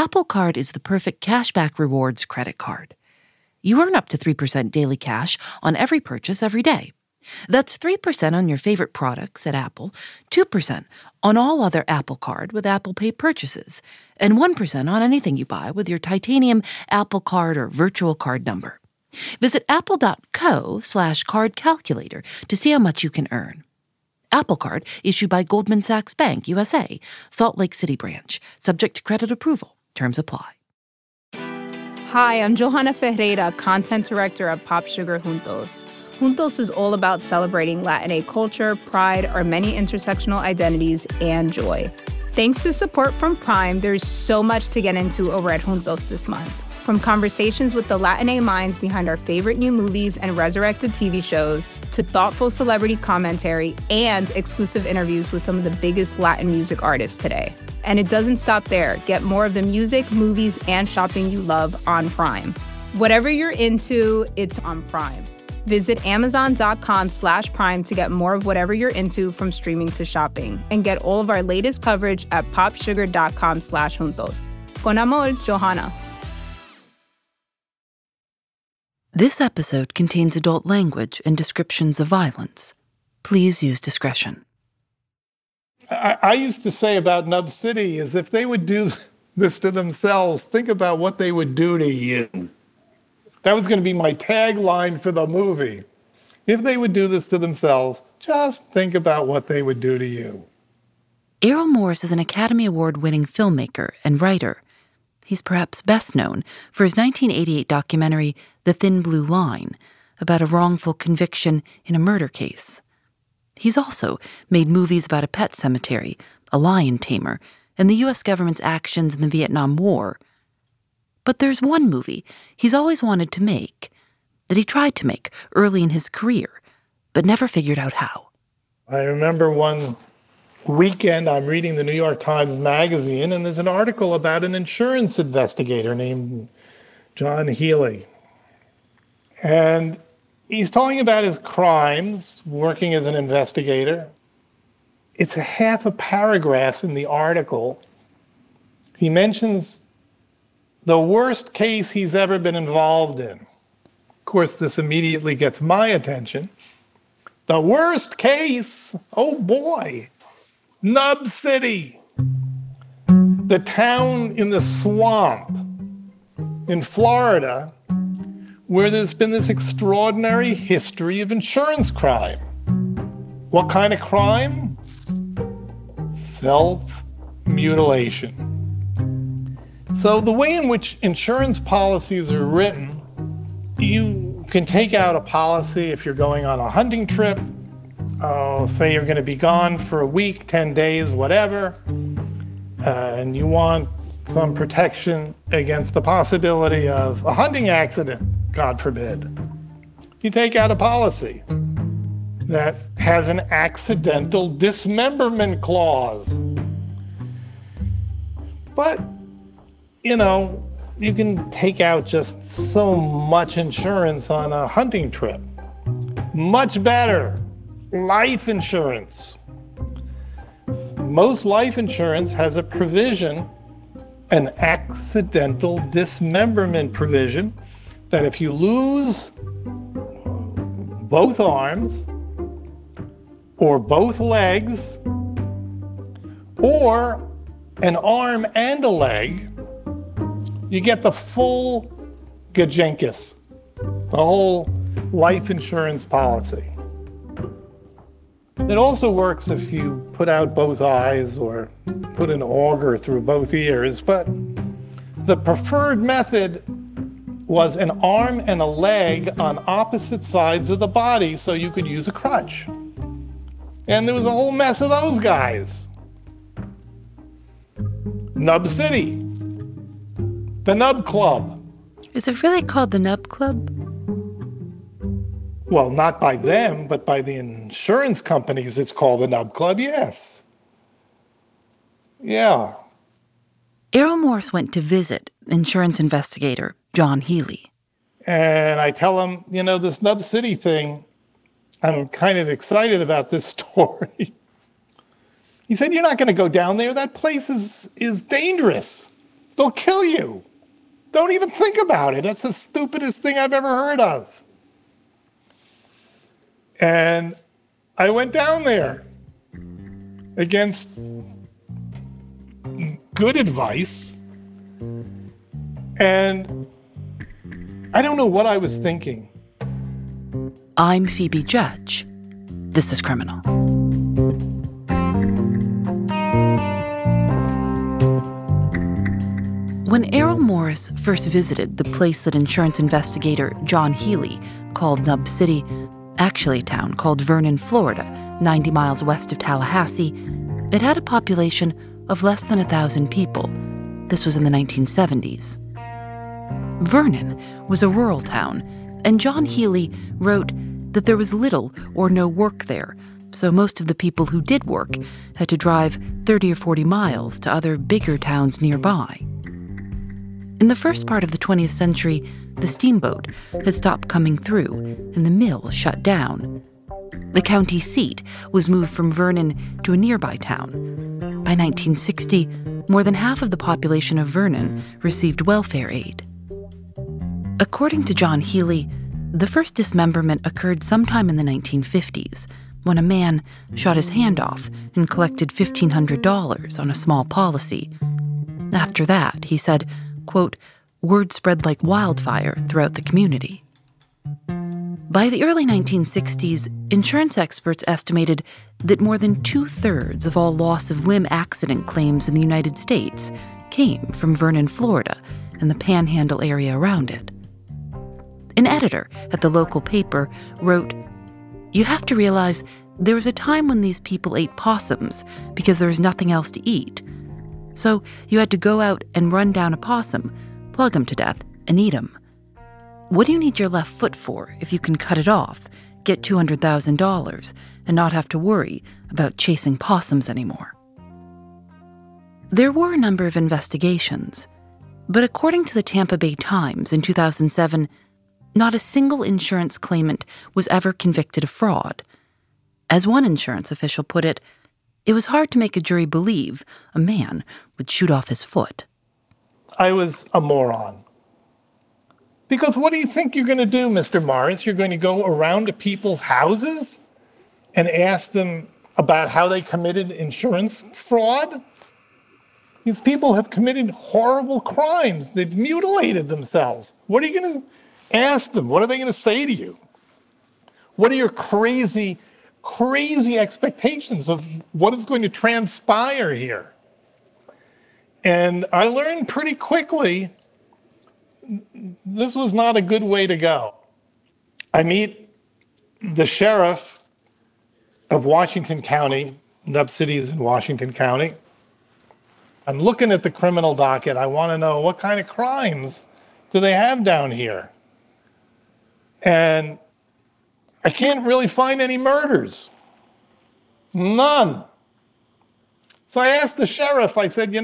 Apple Card is the perfect cashback rewards credit card. You earn up to 3% daily cash on every purchase every day. That's 3% on your favorite products at Apple, 2% on all other Apple Card with Apple Pay purchases, and 1% on anything you buy with your titanium Apple Card or virtual card number. Visit apple.co/card calculator to see how much you can earn. Apple Card issued by Goldman Sachs Bank, USA, Salt Lake City branch, subject to credit approval. Terms apply. Hi, I'm Johanna Ferreira, content director at Pop Sugar Juntos. Juntos is all about celebrating Latin culture, pride, our many intersectional identities, and joy. Thanks to support from Prime, there's so much to get into over at Juntos this month. From conversations with the Latin minds behind our favorite new movies and resurrected TV shows, to thoughtful celebrity commentary and exclusive interviews with some of the biggest Latin music artists today. And it doesn't stop there. Get more of the music, movies, and shopping you love on Prime. Whatever you're into, it's on Prime. Visit Amazon.com/Prime to get more of whatever you're into, from streaming to shopping. And get all of our latest coverage at popsugar.com/juntos. Con amor, Johanna. This episode contains adult language and descriptions of violence. Please use discretion. I used to say about Nub City is if they would do this to themselves, think about what they would do to you. That was going to be my tagline for the movie. If they would do this to themselves, just think about what they would do to you. Errol Morris is an Academy Award-winning filmmaker and writer. He's perhaps best known for his 1988 documentary, The Thin Blue Line, about a wrongful conviction in a murder case. He's also made movies about a pet cemetery, a lion tamer, and the U.S. government's actions in the Vietnam War. But there's one movie he's always wanted to make, that he tried to make early in his career, but never figured out how. I remember one weekend I'm reading the New York Times Magazine, and there's an article about an insurance investigator named John Healy. And he's talking about his crimes, working as an investigator. It's a half a paragraph in the article. He mentions the worst case he's ever been involved in. Of course, this immediately gets my attention. The worst case? Oh boy. Nub City. The town in the swamp in Florida where there's been this extraordinary history of insurance crime. What kind of crime? Self-mutilation. So the way in which insurance policies are written, you can take out a policy if you're going on a hunting trip. Say you're going to be gone for a week, 10 days, whatever, and you want some protection against the possibility of a hunting accident, God forbid. You take out a policy that has an accidental dismemberment clause. But you know, you can take out just so much insurance on a hunting trip. Much better, life insurance. Most life insurance has a provision, an accidental dismemberment provision, that if you lose both arms or both legs or an arm and a leg, you get the full gajenkis, the whole life insurance policy. It also works if you put out both eyes or put an auger through both ears, but the preferred method was an arm and a leg on opposite sides of the body so you could use a crutch. And there was a whole mess of those guys. Nub City. The Nub Club. Is it really called the Nub Club? Well, not by them, but by the insurance companies, it's called the Nub Club, yes. Yeah. Errol Morris went to visit insurance investigator John Healy. And I tell him, you know, this Nub City thing, I'm kind of excited about this story. He said, you're not going to go down there. That place is dangerous. They'll kill you. Don't even think about it. That's the stupidest thing I've ever heard of. And I went down there against good advice. And I don't know what I was thinking. I'm Phoebe Judge. This is Criminal. When Errol Morris first visited the place that insurance investigator John Healy called Nub City, actually a town called Vernon, Florida, 90 miles west of Tallahassee, it had a population of less than 1,000 people. This was in the 1970s. Vernon was a rural town, and John Healy wrote that there was little or no work there, so most of the people who did work had to drive 30 or 40 miles to other bigger towns nearby. In the first part of the 20th century, the steamboat had stopped coming through, and the mill shut down. The county seat was moved from Vernon to a nearby town. By 1960, more than half of the population of Vernon received welfare aid. According to John Healy, the first dismemberment occurred sometime in the 1950s, when a man shot his hand off and collected $1,500 on a small policy. After that, he said, quote, word spread like wildfire throughout the community. By the early 1960s, insurance experts estimated that more than 2/3 of all loss of limb accident claims in the United States came from Vernon, Florida, and the Panhandle area around it. An editor at the local paper wrote, "You have to realize there was a time when these people ate possums because there was nothing else to eat. So you had to go out and run down a possum, plug him to death, and eat him. What do you need your left foot for if you can cut it off, get $200,000, and not have to worry about chasing possums anymore?" There were a number of investigations, but according to the Tampa Bay Times in 2007, not a single insurance claimant was ever convicted of fraud. As one insurance official put it, it was hard to make a jury believe a man would shoot off his foot. I was a moron. Because what do you think you're going to do, Mr. Morris? You're going to go around to people's houses and ask them about how they committed insurance fraud? These people have committed horrible crimes. They've mutilated themselves. What are you going to ask them? What are they going to say to you? What are your crazy expectations of what is going to transpire here? And I learned pretty quickly this was not a good way to go. I meet the sheriff of Washington County. Nub City is in Washington County. I'm looking at the criminal docket. I want to know what kind of crimes do they have down here? And I can't really find any murders. None. So I asked the sheriff, I said, there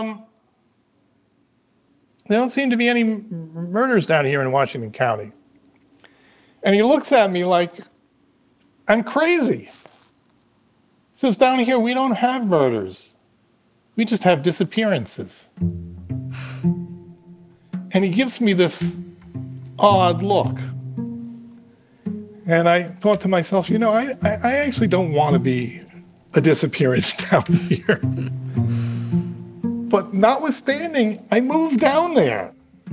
don't seem to be any murders down here in Washington County. And he looks at me like I'm crazy. He says, down here, we don't have murders. We just have disappearances. And he gives me this odd look. And I thought to myself, I actually don't want to be a disappearance down here. But notwithstanding, I moved down there.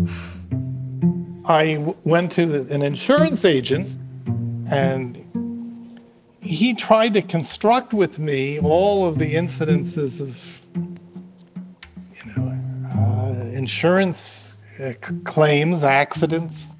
I went to an insurance agent, and he tried to construct with me all of the incidences of, insurance claims, accidents.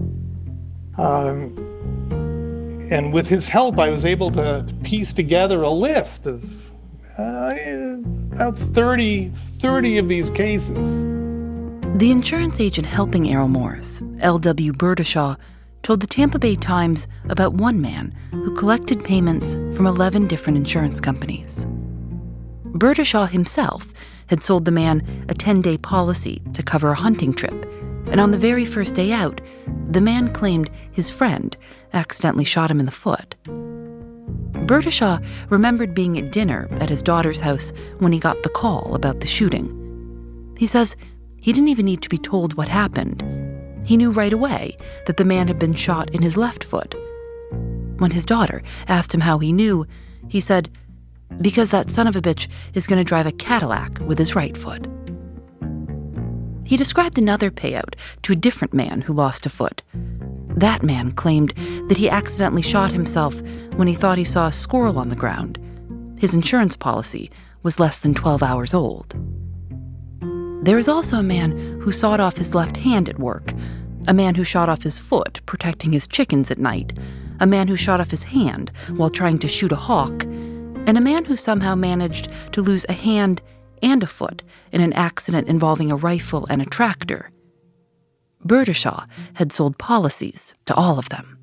And with his help, I was able to piece together a list of about 30 of these cases. The insurance agent helping Errol Morris, L.W. Burdishaw, told the Tampa Bay Times about one man who collected payments from 11 different insurance companies. Burdishaw himself had sold the man a 10-day policy to cover a hunting trip, and on the very first day out, the man claimed his friend accidentally shot him in the foot. Burdishaw remembered being at dinner at his daughter's house when he got the call about the shooting. He says He didn't even need to be told what happened. He knew right away that the man had been shot in his left foot. When his daughter asked him how he knew, he said, "Because that son of a bitch is going to drive a Cadillac with his right foot." He described another payout to a different man who lost a foot. That man claimed that he accidentally shot himself when he thought he saw a squirrel on the ground. His insurance policy was less than 12 hours old. There was also a man who sawed off his left hand at work, a man who shot off his foot protecting his chickens at night, a man who shot off his hand while trying to shoot a hawk, and a man who somehow managed to lose a hand and a foot in an accident involving a rifle and a tractor. Burdershaw had sold policies to all of them.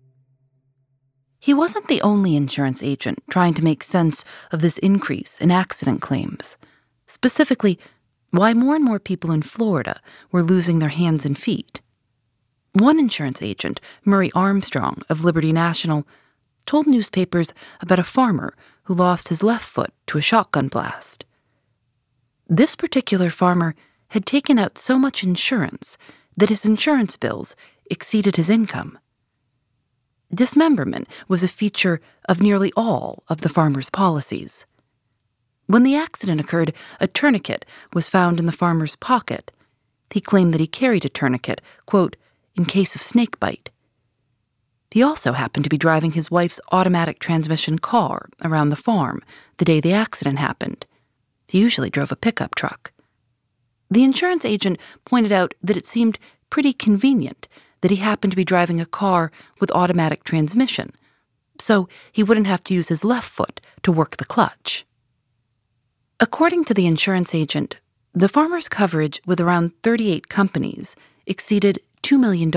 He wasn't the only insurance agent trying to make sense of this increase in accident claims, specifically why more and more people in Florida were losing their hands and feet. One insurance agent, Murray Armstrong of Liberty National, told newspapers about a farmer who lost his left foot to a shotgun blast. This particular farmer had taken out so much insurance that his insurance bills exceeded his income. Dismemberment was a feature of nearly all of the farmer's policies. When the accident occurred, a tourniquet was found in the farmer's pocket. He claimed that he carried a tourniquet, quote, in case of snake bite. He also happened to be driving his wife's automatic transmission car around the farm the day the accident happened. He usually drove a pickup truck. The insurance agent pointed out that it seemed pretty convenient that he happened to be driving a car with automatic transmission, so he wouldn't have to use his left foot to work the clutch. According to the insurance agent, the farmer's coverage with around 38 companies exceeded $2 million.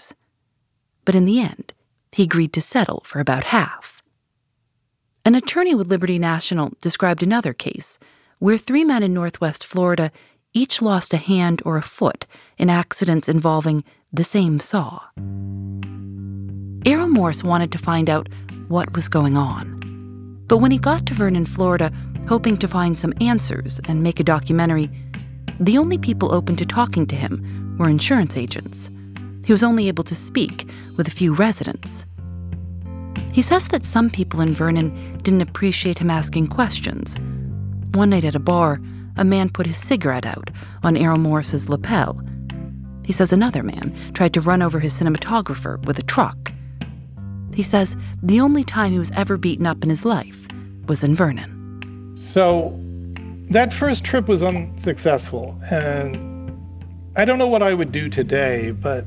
But in the end, he agreed to settle for about half. An attorney with Liberty National described another case where 3 men in Northwest Florida each lost a hand or a foot in accidents involving the same saw. Errol Morse wanted to find out what was going on. But when he got to Vernon, Florida, hoping to find some answers and make a documentary, the only people open to talking to him were insurance agents. He was only able to speak with a few residents. He says that some people in Vernon didn't appreciate him asking questions. One night at a bar, a man put his cigarette out on Errol Morse's lapel. He says another man tried to run over his cinematographer with a truck. He says the only time he was ever beaten up in his life was in Vernon. So that first trip was unsuccessful, and I don't know what I would do today, but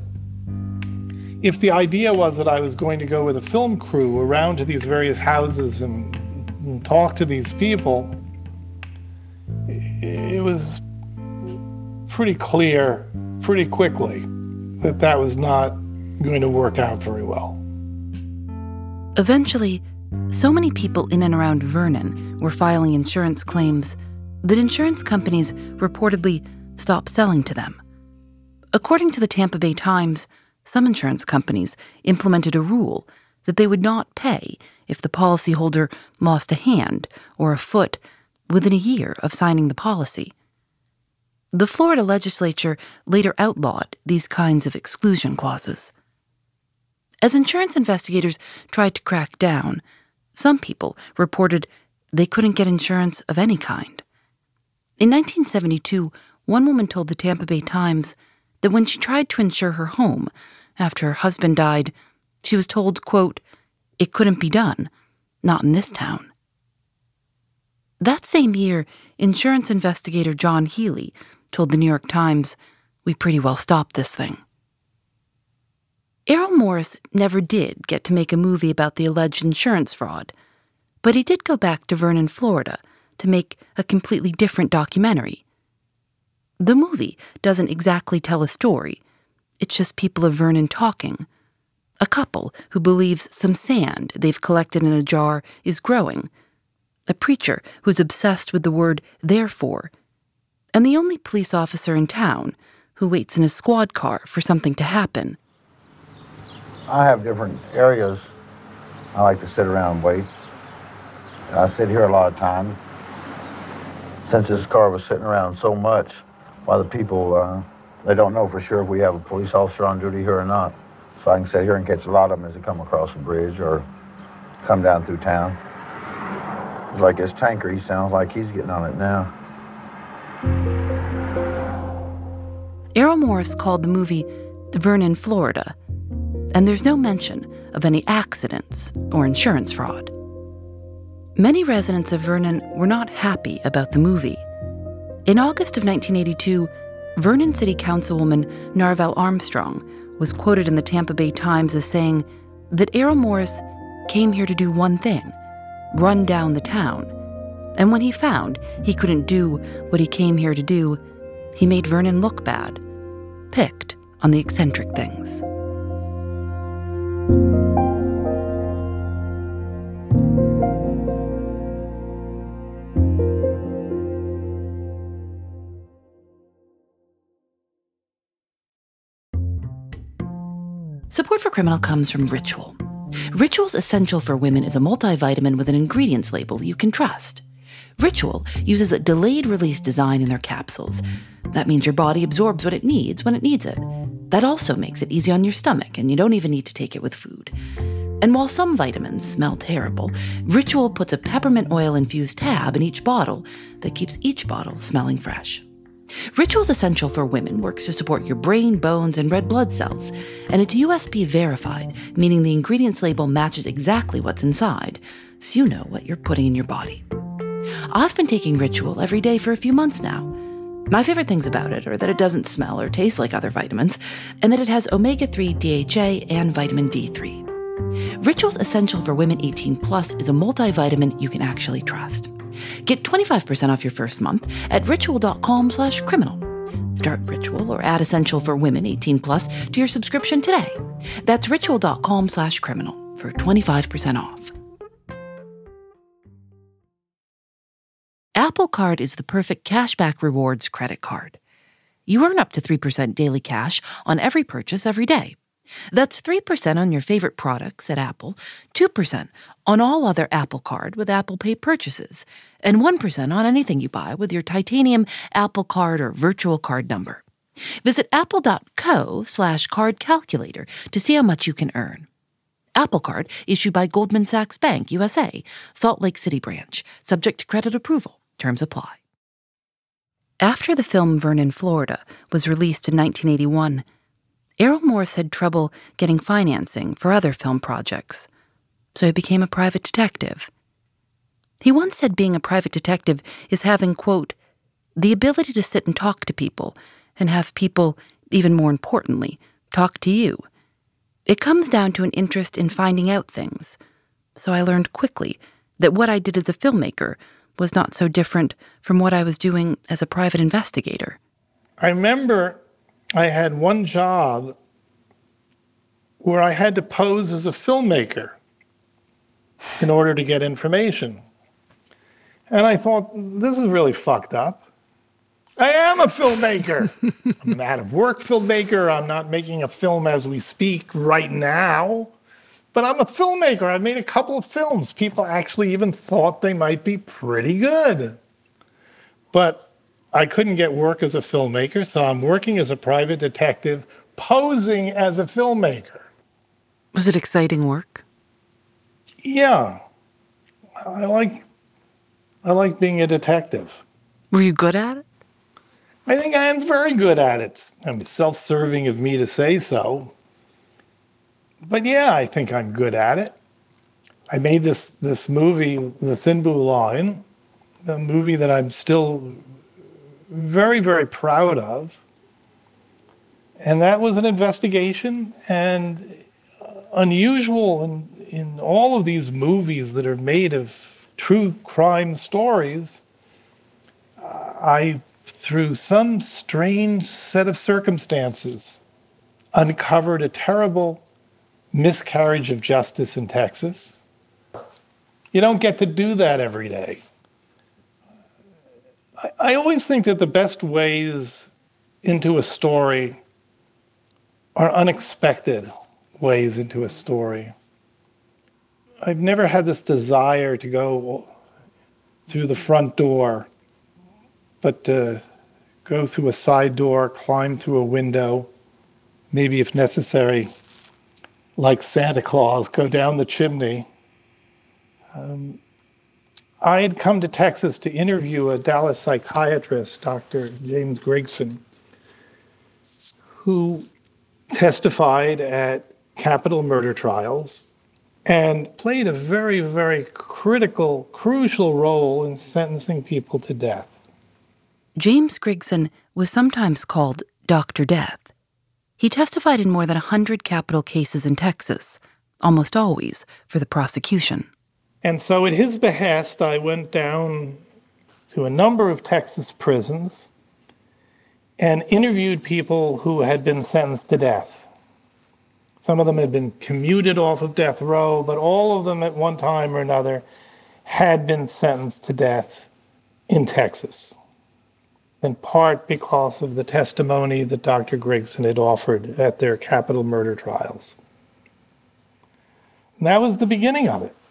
if the idea was that I was going to go with a film crew around to these various houses and talk to these people, it was pretty clear pretty quickly that that was not going to work out very well. Eventually, so many people in and around Vernon were filing insurance claims that insurance companies reportedly stopped selling to them. According to the Tampa Bay Times, some insurance companies implemented a rule that they would not pay if the policyholder lost a hand or a foot within a year of signing the policy. The Florida legislature later outlawed these kinds of exclusion clauses. As insurance investigators tried to crack down, some people reported they couldn't get insurance of any kind. In 1972, one woman told the Tampa Bay Times that when she tried to insure her home after her husband died, she was told, quote, "It couldn't be done, not in this town." That same year, insurance investigator John Healy told the New York Times, "We pretty well stopped this thing." Errol Morse never did get to make a movie about the alleged insurance fraud, but he did go back to Vernon, Florida, to make a completely different documentary. The movie doesn't exactly tell a story. It's just people of Vernon talking. A couple who believes some sand they've collected in a jar is growing. A preacher who's obsessed with the word therefore. And the only police officer in town who waits in his squad car for something to happen. I have different areas I like to sit around and wait. I sit here a lot of times. Since this car was sitting around so much, while the people, they don't know for sure if we have a police officer on duty here or not. So I can sit here and catch a lot of them as they come across the bridge or come down through town. It's like this tanker, he sounds like he's getting on it now. Errol Morris called the movie Vernon, Florida, and there's no mention of any accidents or insurance fraud. Many residents of Vernon were not happy about the movie. In August of 1982, Vernon City Councilwoman Narvel Armstrong was quoted in the Tampa Bay Times as saying that Errol Morris came here to do one thing, run down the town. And when he found he couldn't do what he came here to do, he made Vernon look bad, picked on the eccentric things. Support for Criminal comes from Ritual. Ritual's Essential for Women is a multivitamin with an ingredients label you can trust. Ritual uses a delayed-release design in their capsules. That means your body absorbs what it needs when it needs it. That also makes it easy on your stomach, and you don't even need to take it with food. And while some vitamins smell terrible, Ritual puts a peppermint oil-infused tab in each bottle that keeps each bottle smelling fresh. Ritual's Essential for Women works to support your brain, bones, and red blood cells, and it's USP verified, meaning the ingredients label matches exactly what's inside, so you know what you're putting in your body. I've been taking Ritual every day for a few months now. My favorite things about it are that it doesn't smell or taste like other vitamins, and that it has omega-3 DHA and vitamin D3. Ritual's Essential for Women 18 Plus is a multivitamin you can actually trust. Get 25% off your first month at ritual.com/criminal. Start Ritual or add Essential for Women 18 Plus to your subscription today. That's ritual.com/criminal for 25% off. Apple Card is the perfect cashback rewards credit card. You earn up to 3% daily cash on every purchase every day. That's 3% on your favorite products at Apple, 2% on all other Apple Card with Apple Pay purchases, and 1% on anything you buy with your titanium Apple Card or virtual card number. Visit apple.co/card calculator to see how much you can earn. Apple Card issued by Goldman Sachs Bank, USA, Salt Lake City branch, subject to credit approval. Terms apply. After the film Vernon, Florida was released in 1981, Errol Morris had trouble getting financing for other film projects, so he became a private detective. He once said being a private detective is having, quote, the ability to sit and talk to people and have people, even more importantly, talk to you. It comes down to an interest in finding out things, so I learned quickly that what I did as a filmmaker was not so different from what I was doing as a private investigator. I remember I had one job where I had to pose as a filmmaker in order to get information. And I thought, this is really fucked up. I am a filmmaker. I'm an out-of-work filmmaker. I'm not making a film as we speak right now. But I'm a filmmaker. I've made a couple of films. People actually even thought they might be pretty good. But I couldn't get work as a filmmaker, so I'm working as a private detective, posing as a filmmaker. Was it exciting work? Yeah. I like being a detective. Were you good at it? I think I am very good at it. I'm self-serving of me to say so. But yeah, I think I'm good at it. I made this movie, The Thin Blue Line, a movie that I'm still very, very proud of. And that was an investigation, and unusual in all of these movies that are made of true crime stories, I, through some strange set of circumstances, uncovered a terrible miscarriage of justice in Texas. You don't get to do that every day. I always think that the best ways into a story are unexpected ways into a story. I've never had this desire to go through the front door, but to go through a side door, climb through a window, maybe if necessary, like Santa Claus, go down the chimney. I had come to Texas to interview a Dallas psychiatrist, Dr. James Grigson, who testified at capital murder trials and played a very, very critical, crucial role in sentencing people to death. James Grigson was sometimes called Dr. Death. He testified in more than 100 capital cases in Texas, almost always for the prosecution. And so at his behest, I went down to a number of Texas prisons and interviewed people who had been sentenced to death. Some of them had been commuted off of death row, but all of them at one time or another had been sentenced to death in Texas, in part because of the testimony that Dr. Grigson had offered at their capital murder trials. And that was the beginning of it.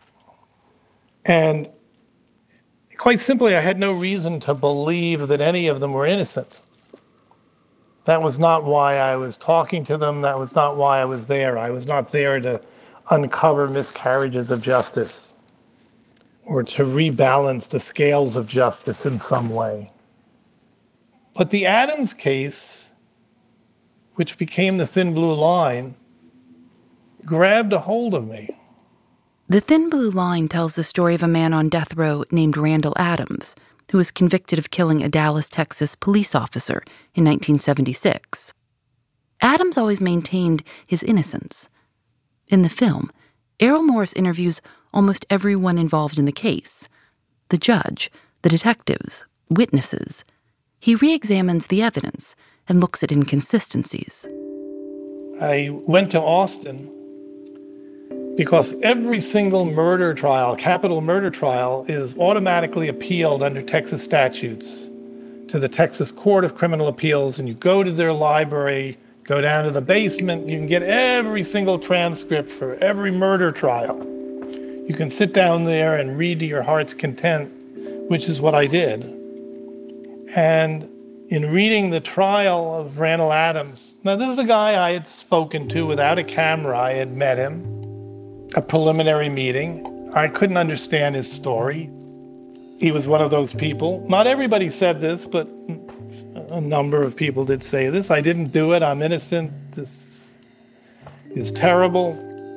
And quite simply, I had no reason to believe that any of them were innocent. That was not why I was talking to them. That was not why I was there. I was not there to uncover miscarriages of justice or to rebalance the scales of justice in some way. But the Adams case, which became the Thin Blue Line, grabbed a hold of me. The Thin Blue Line tells the story of a man on death row named Randall Adams, who was convicted of killing a Dallas, Texas police officer in 1976. Adams always maintained his innocence. In the film, Errol Morris interviews almost everyone involved in the case: the judge, the detectives, witnesses. He re-examines the evidence and looks at inconsistencies. I went to Austin because every single murder trial, capital murder trial, is automatically appealed under Texas statutes to the Texas Court of Criminal Appeals, and you go to their library, go down to the basement, you can get every single transcript for every murder trial. You can sit down there and read to your heart's content, which is what I did. And in reading the trial of Randall Adams, now this is a guy I had spoken to without a camera. I had met him, a preliminary meeting. I couldn't understand his story. He was one of those people. Not everybody said this, but a number of people did say this. I didn't do it. I'm innocent. This is terrible.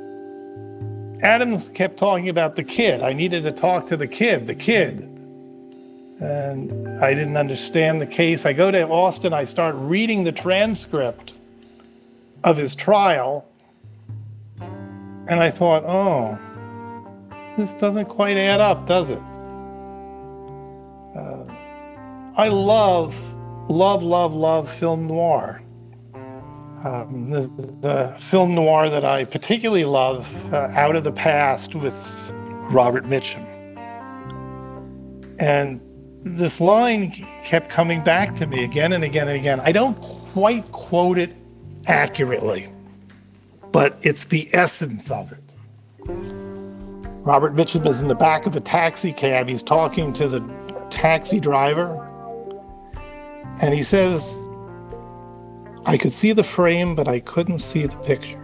Adams kept talking about the kid. I needed to talk to the kid. And I didn't understand the case. I go to Austin. I start reading the transcript of his trial. And I thought, oh, this doesn't quite add up, does it? I love film noir. The film noir that I particularly love, Out of the Past with Robert Mitchum. And this line kept coming back to me again and again and again. I don't quite quote it accurately, but it's the essence of it. Robert Mitchum is in the back of a taxi cab. He's talking to the taxi driver, and he says, "I could see the frame, but I couldn't see the picture."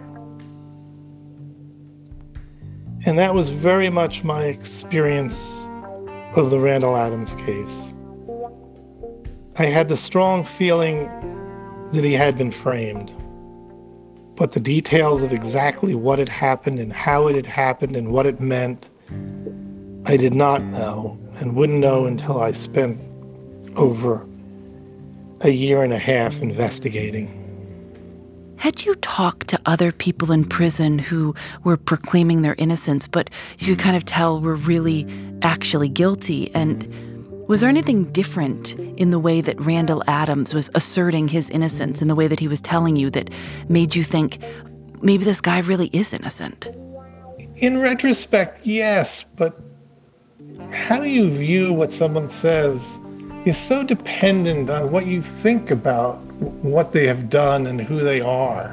And that was very much my experience of the Randall Adams case. I had the strong feeling that he had been framed, but the details of exactly what had happened and how it had happened and what it meant, I did not know, and wouldn't know until I spent over a year and a half investigating. Had you talked to other people in prison who were proclaiming their innocence, but you could kind of tell were really actually guilty? And was there anything different in the way that Randall Adams was asserting his innocence, in the way that he was telling you, that made you think, maybe this guy really is innocent? In retrospect, yes, but how you view what someone says is so dependent on what you think about what they have done and who they are.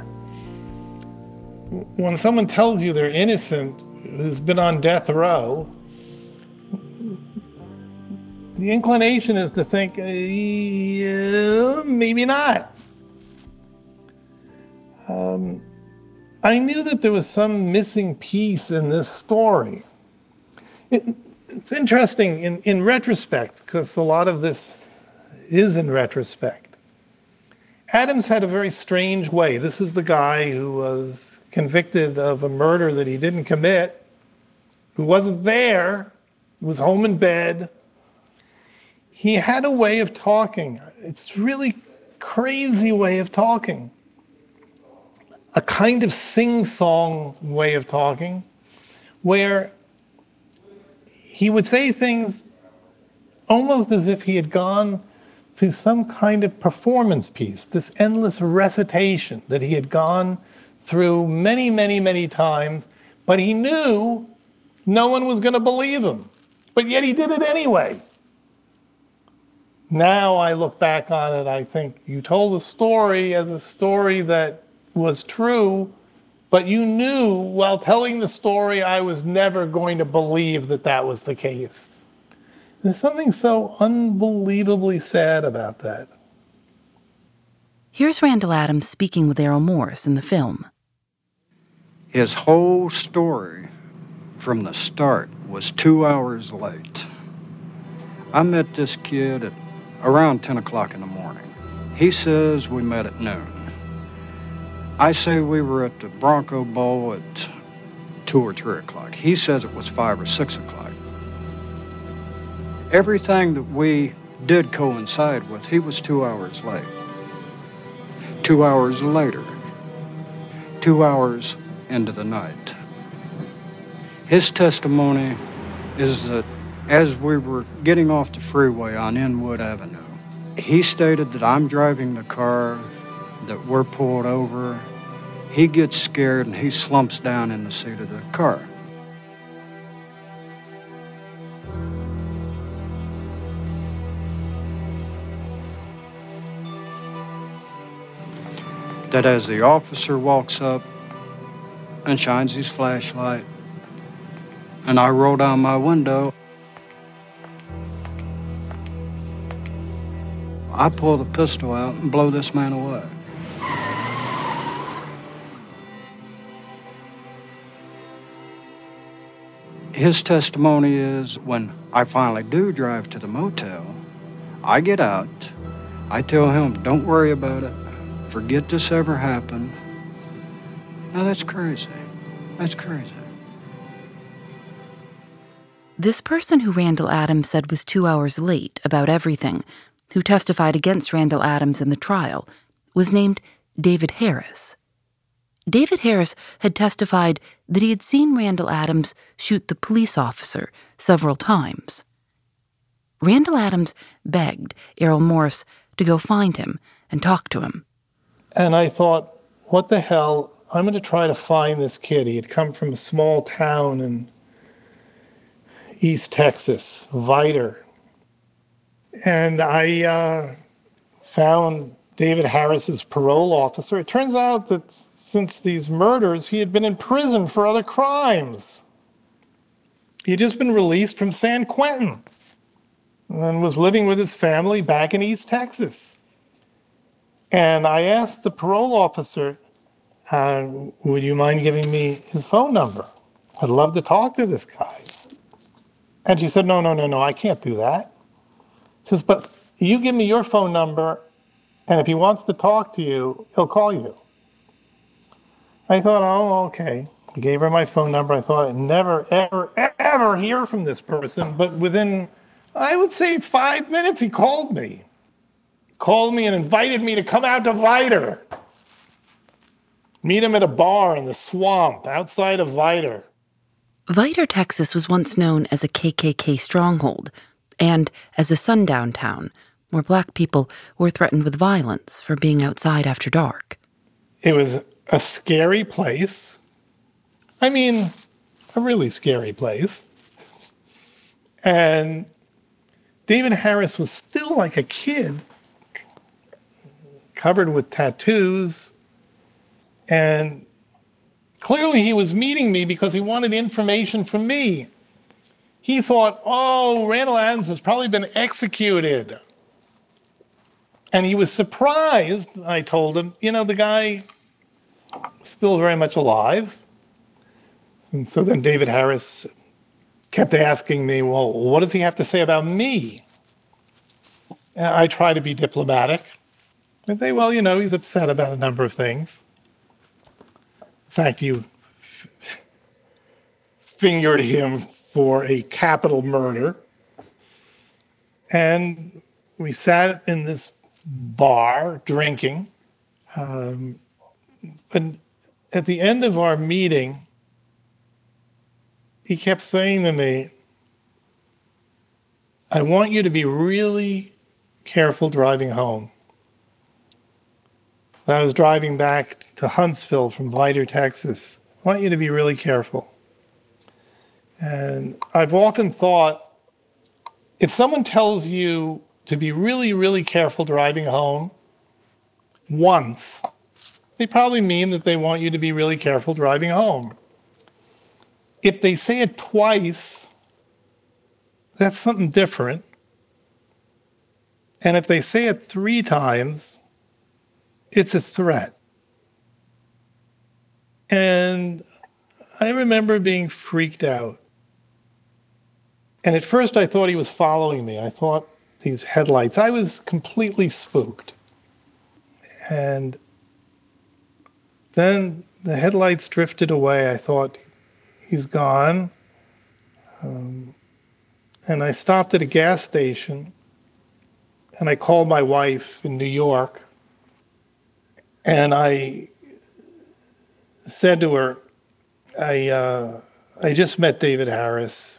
When someone tells you they're innocent, who's been on death row, The inclination is to think, maybe not. I knew that there was some missing piece in this story. It's interesting in retrospect, because a lot of this is in retrospect. Adams had a very strange way. This is the guy who was convicted of a murder that he didn't commit, who wasn't there, was home in bed. He had a way of talking. It's really crazy way of talking. A kind of sing-song way of talking, where he would say things almost as if he had gone through some kind of performance piece, this endless recitation that he had gone through many, many, many times, but he knew no one was going to believe him. But yet he did it anyway. Now I look back on it, I think you told the story as a story that was true, but you knew while telling the story I was never going to believe that that was the case. There's something so unbelievably sad about that. Here's Randall Adams speaking with Errol Morris in the film. His whole story from the start was 2 hours late. I met this kid at around 10 o'clock in the morning. He says we met at noon. I say we were at the Bronco Bowl at 2 or 3 o'clock. He says it was 5 or 6 o'clock. Everything that we did coincide with, he was 2 hours late. 2 hours later, 2 hours into the night. His testimony is that as we were getting off the freeway on Inwood Avenue, he stated that I'm driving the car, that we're pulled over. He gets scared and he slumps down in the seat of the car. That as the officer walks up and shines his flashlight, and I roll down my window, I pull the pistol out and blow this man away. His testimony is when I finally do drive to the motel, I get out, I tell him, don't worry about it, forget this ever happened. Now that's crazy. That's crazy. This person who Randall Adams said was 2 hours late about everything, who testified against Randall Adams in the trial, was named David Harris. David Harris had testified that he had seen Randall Adams shoot the police officer several times. Randall Adams begged Errol Morris to go find him and talk to him. And I thought, what the hell? I'm going to try to find this kid. He had come from a small town in East Texas, Vidor. And I found David Harris's parole officer. It turns out that since these murders, he had been in prison for other crimes. He had just been released from San Quentin and was living with his family back in East Texas. And I asked the parole officer, would you mind giving me his phone number? I'd love to talk to this guy. And she said, no, I can't do that. She says, but you give me your phone number, and if he wants to talk to you, he'll call you. I thought, oh, okay. I gave her my phone number. I thought I'd never, ever hear from this person. But within, I would say 5 minutes, he called me. Called me and invited me to come out to Vidor. Meet him at a bar in the swamp outside of Vidor. Vidor, Texas was once known as a KKK stronghold and as a sundown town where black people were threatened with violence for being outside after dark. It was a scary place. I mean, a really scary place. And David Harris was still like a kid, covered with tattoos. And clearly he was meeting me because he wanted information from me. he thought, oh, Randall Adams has probably been executed. And he was surprised. I told him, the guy is still very much alive. And so then David Harris kept asking me, well, what does he have to say about me? And I try to be diplomatic. I say, well, he's upset about a number of things. In fact, you fingered him for a capital murder. And we sat in this bar drinking. But at the end of our meeting, he kept saying to me, I want you to be really careful driving home. I was driving back to Huntsville from Vidor, Texas. I want you to be really careful. And I've often thought, if someone tells you to be really, really careful driving home once, they probably mean that they want you to be really careful driving home. If they say it twice, that's something different. And if they say it 3 times, it's a threat. And I remember being freaked out. And at first I thought he was following me. I thought these headlights, I was completely spooked. And then the headlights drifted away. I thought, he's gone. And I stopped at a gas station and I called my wife in New York. And I said to her, I just met David Harris,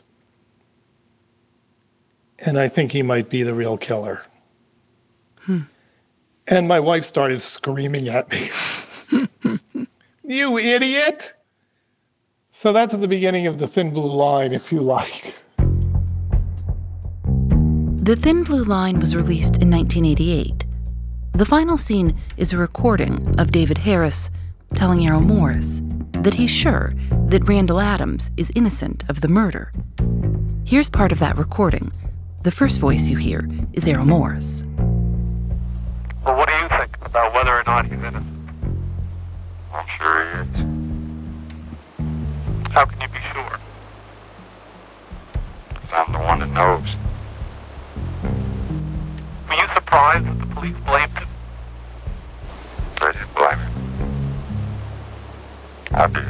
and I think he might be the real killer. And my wife started screaming at me. You idiot! So that's at the beginning of The Thin Blue Line, if you like. The Thin Blue Line was released in 1988. The final scene is a recording of David Harris telling Errol Morris that he's sure that Randall Adams is innocent of the murder. Here's part of that recording. The first voice you hear is Errol Morris. Well, what do you think about whether or not he's innocent? I'm sure he is. How can you be sure? Because I'm the one that knows. Were you surprised that the police blamed him? I didn't blame him. I did.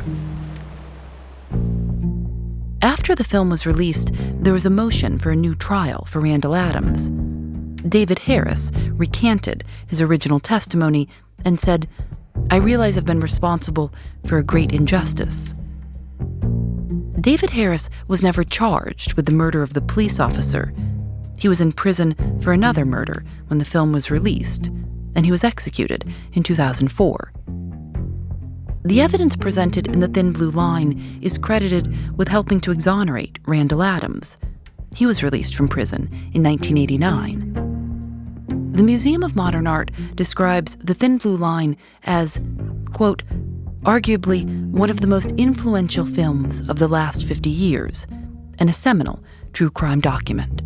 After the film was released, there was a motion for a new trial for Randall Adams. David Harris recanted his original testimony and said, I realize I've been responsible for a great injustice. David Harris was never charged with the murder of the police officer. He was in prison for another murder when the film was released, and he was executed in 2004. The evidence presented in The Thin Blue Line is credited with helping to exonerate Randall Adams. He was released from prison in 1989. The Museum of Modern Art describes The Thin Blue Line as, quote, arguably one of the most influential films of the last 50 years, and a seminal true crime document.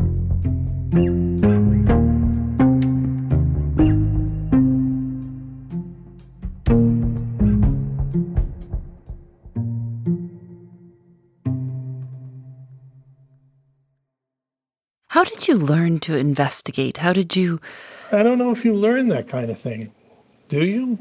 How did you learn to investigate? How did you... I don't know if you learn that kind of thing. Do you?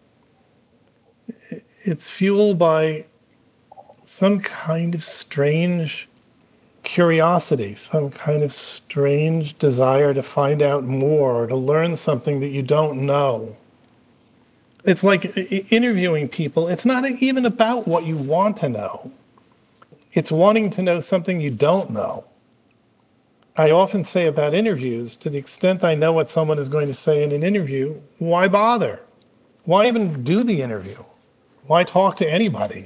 It's fueled by some kind of strange curiosity, some kind of strange desire to find out more, to learn something that you don't know. It's like interviewing people. It's not even about what you want to know. It's wanting to know something you don't know. I often say about interviews, to the extent I know what someone is going to say in an interview, why bother? Why even do the interview? Why talk to anybody?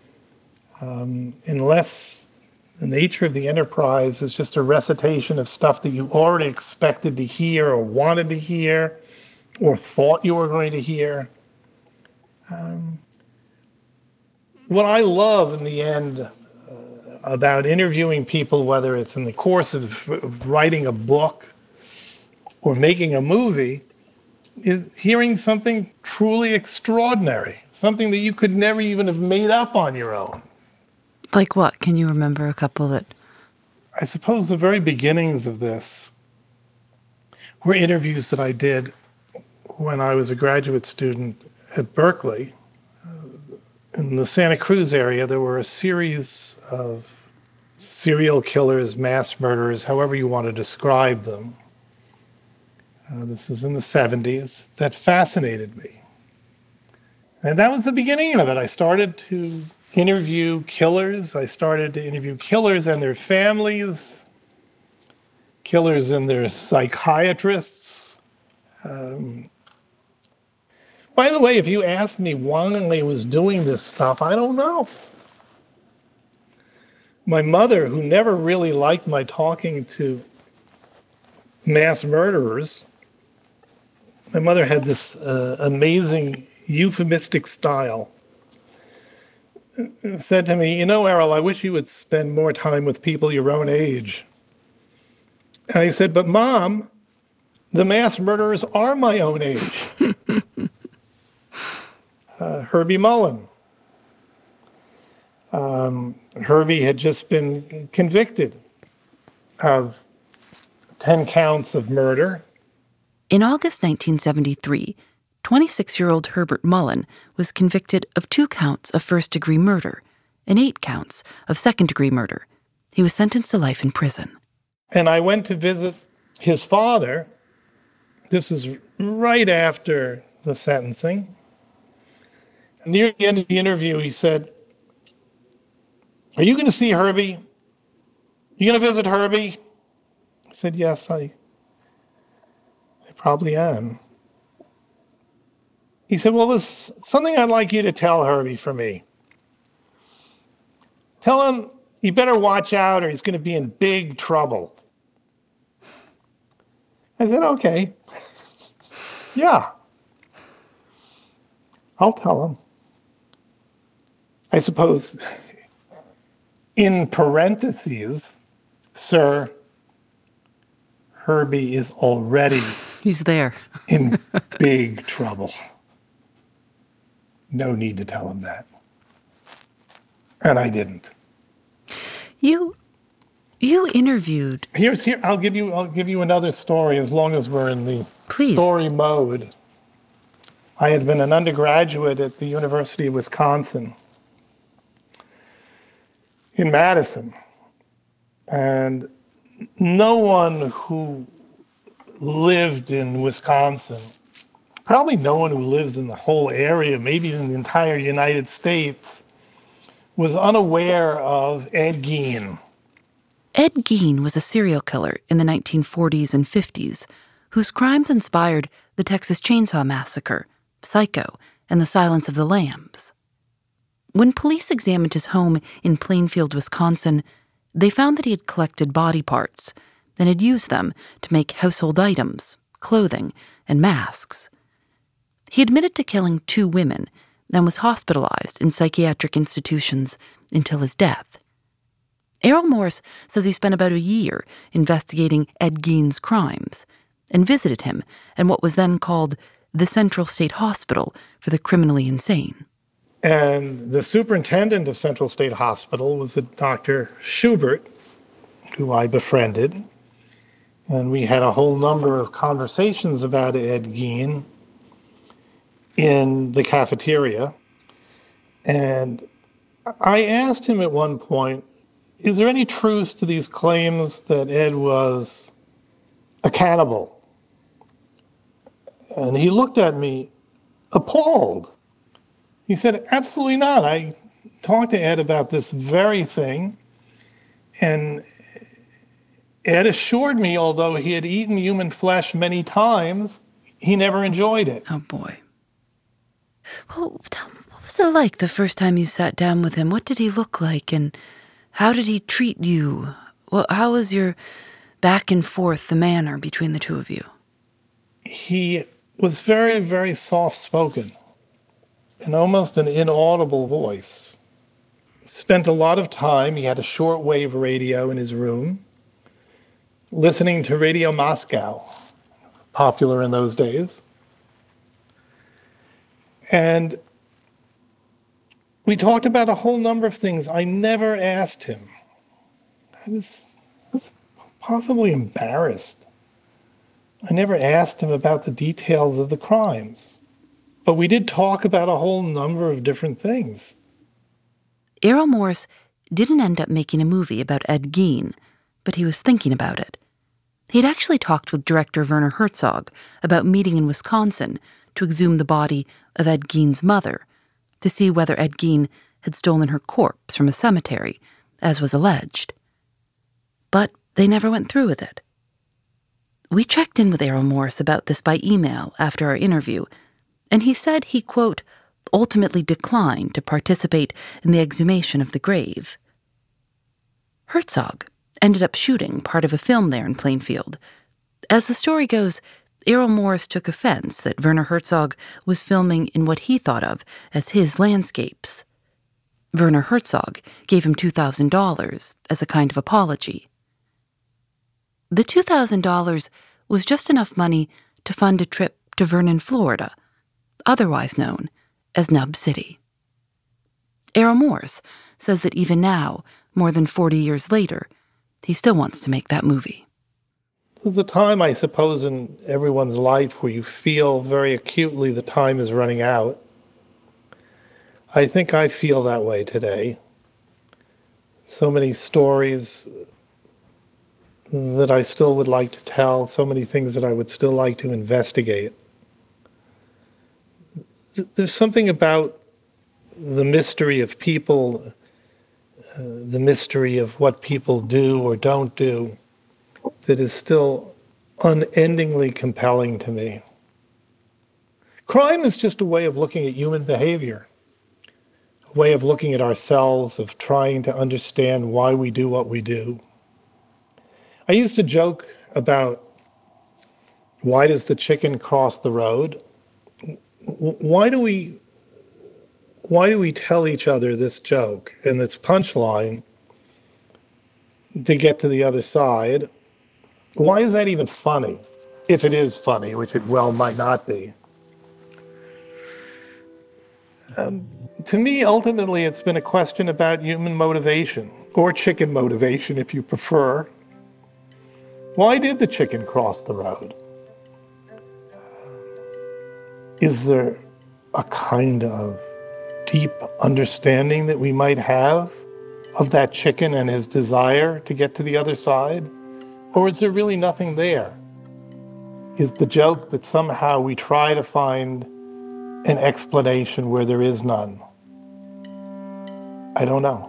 Unless the nature of the enterprise is just a recitation of stuff that you already expected to hear or wanted to hear or thought you were going to hear. What I love in the end, about interviewing people, whether it's in the course of writing a book or making a movie, is hearing something truly extraordinary, something that you could never even have made up on your own. Like what? Can you remember a couple that... I suppose the very beginnings of this were interviews that I did when I was a graduate student at Berkeley. In the Santa Cruz area, there were a series of serial killers, mass murderers, however you want to describe them. This is in the 70s, that fascinated me. And that was the beginning of it. I started to interview killers. I started to interview killers and their families, killers and their psychiatrists. By the way, if you asked me why I was doing this stuff, I don't know. My mother, who never really liked my talking to mass murderers, my mother had this amazing euphemistic style. Said to me, Errol, I wish you would spend more time with people your own age. And I said, but Mom, the mass murderers are my own age. Herbie Mullen. Herbie had just been convicted of 10 counts of murder. In August 1973, 26-year-old Herbert Mullen was convicted of 2 counts of first-degree murder and 8 counts of second-degree murder. He was sentenced to life in prison. And I went to visit his father. This is right after the sentencing. Near the end of the interview, he said, "Are you going to see Herbie? You going to visit Herbie?" I said, "Yes, I probably am." He said, "Well, there's something I'd like you to tell Herbie for me. Tell him you better watch out or he's going to be in big trouble." I said, "Okay. Yeah. I'll tell him." I suppose, in parentheses, "Sir, Herbie is already He's there. in big trouble. No need to tell him that." And I didn't. You interviewed... I'll give you another story as long as we're in the Please. Story mode. I had been an undergraduate at the University of Wisconsin in Madison. And no one who lived in Wisconsin, probably no one who lives in the whole area, maybe in the entire United States, was unaware of Ed Gein. Ed Gein was a serial killer in the 1940s and 50s whose crimes inspired the Texas Chainsaw Massacre, Psycho, and The Silence of the Lambs. When police examined his home in Plainfield, Wisconsin, they found that he had collected body parts and had used them to make household items, clothing, and masks. He admitted to killing 2 women and was hospitalized in psychiatric institutions until his death. Errol Morris says he spent about a year investigating Ed Gein's crimes and visited him in what was then called the Central State Hospital for the Criminally Insane. And the superintendent of Central State Hospital was a Dr. Schubert, who I befriended. And we had a whole number of conversations about Ed Gein in the cafeteria. And I asked him at one point, is there any truth to these claims that Ed was a cannibal? And he looked at me appalled. He said, absolutely not. I talked to Ed about this very thing, and Ed assured me, although he had eaten human flesh many times, he never enjoyed it. Oh, boy. Well, what was it like the first time you sat down with him? What did he look like, and how did he treat you? Well, how was your back and forth, the manner between the two of you? He was very, very soft-spoken and almost an inaudible voice. spent a lot of time, he had a shortwave radio in his room, listening to Radio Moscow, popular in those days. And we talked about a whole number of things. I never asked him. I was possibly embarrassed. I never asked him about the details of the crimes. But we did talk about a whole number of different things. Errol Morris didn't end up making a movie about Ed Gein, but he was thinking about it. He'd actually talked with director Werner Herzog about meeting in Wisconsin to exhume the body of Ed Gein's mother to see whether Ed Gein had stolen her corpse from a cemetery, as was alleged. But they never went through with it. We checked in with Errol Morris about this by email after our interview, and he said he, quote, ultimately declined to participate in the exhumation of the grave. Herzog ended up shooting part of a film there in Plainfield. As the story goes, Errol Morris took offense that Werner Herzog was filming in what he thought of as his landscapes. Werner Herzog gave him $2,000 as a kind of apology. The $2,000 was just enough money to fund a trip to Vernon, Florida, otherwise known as Nub City. Errol Morris says that even now, more than 40 years later, he still wants to make that movie. There's a time, I suppose, in everyone's life where you feel very acutely the time is running out. I think I feel that way today. So many stories that I still would like to tell, so many things that I would still like to investigate. There's something about the mystery of people, the mystery of what people do or don't do, that is still unendingly compelling to me. Crime is just a way of looking at human behavior, a way of looking at ourselves, of trying to understand why we do what we do. I used to joke about, why does the chicken cross the road? Why do we tell each other this joke and this punchline to get to the other side? Why is that even funny? If it is funny, which it well might not be. To me, ultimately, it's been a question about human motivation, or chicken motivation, if you prefer. Why did the chicken cross the road? Is there a kind of deep understanding that we might have of that chicken and his desire to get to the other side? Or is there really nothing there? Is the joke that somehow we try to find an explanation where there is none? I don't know.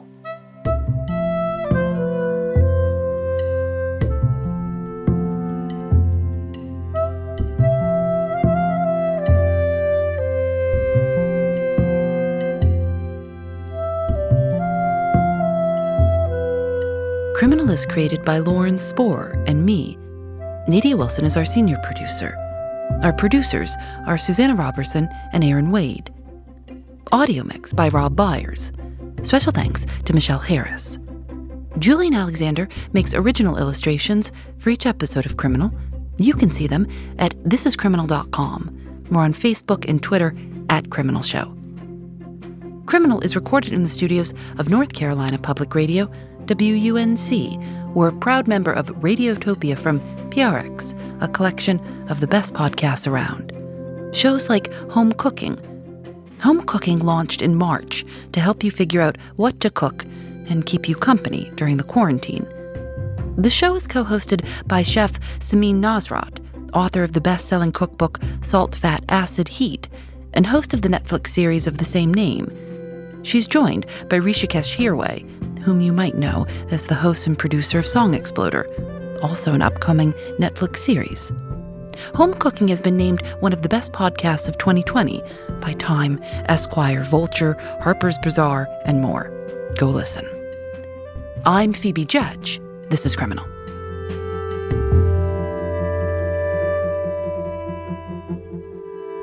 Criminal is created by Lauren Spohr and me. Nadia Wilson is our senior producer. Our producers are Susanna Robertson and Aaron Wade. Audio mix by Rob Byers. Special thanks to Michelle Harris. Julian Alexander makes original illustrations for each episode of Criminal. You can see them at thisiscriminal.com. We're on Facebook and Twitter at Criminal Show. Criminal is recorded in the studios of North Carolina Public Radio, WUNC. We're a proud member of Radiotopia from PRX, a collection of the best podcasts around. Shows like Home Cooking. Home Cooking launched in March to help you figure out what to cook and keep you company during the quarantine. The show is co-hosted by chef Samin Nosrat, author of the best-selling cookbook Salt, Fat, Acid, Heat, and host of the Netflix series of the same name. She's joined by Rishikesh Hirway, whom you might know as the host and producer of Song Exploder, also an upcoming Netflix series. Home Cooking has been named one of the best podcasts of 2020 by Time, Esquire, Vulture, Harper's Bazaar, and more. Go listen. I'm Phoebe Judge. This is Criminal.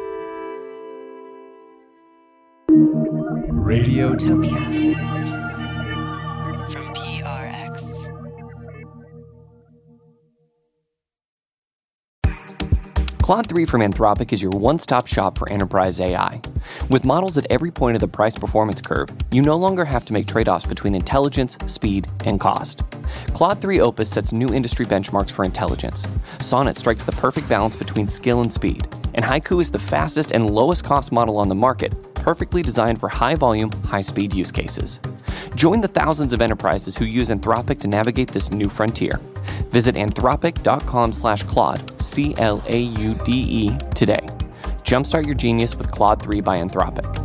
Radiotopia. from PRX. Claude 3 from Anthropic is your one-stop shop for enterprise AI. With models at every point of the price-performance curve, you no longer have to make trade-offs between intelligence, speed, and cost. Claude 3 Opus sets new industry benchmarks for intelligence. Sonnet strikes the perfect balance between skill and speed. And Haiku is the fastest and lowest-cost model on the market, perfectly designed for high-volume, high-speed use cases. Join the thousands of enterprises who use Anthropic to navigate this new frontier. Visit anthropic.com/Claude, CLAUDE, today. Jumpstart your genius with Claude 3 by Anthropic.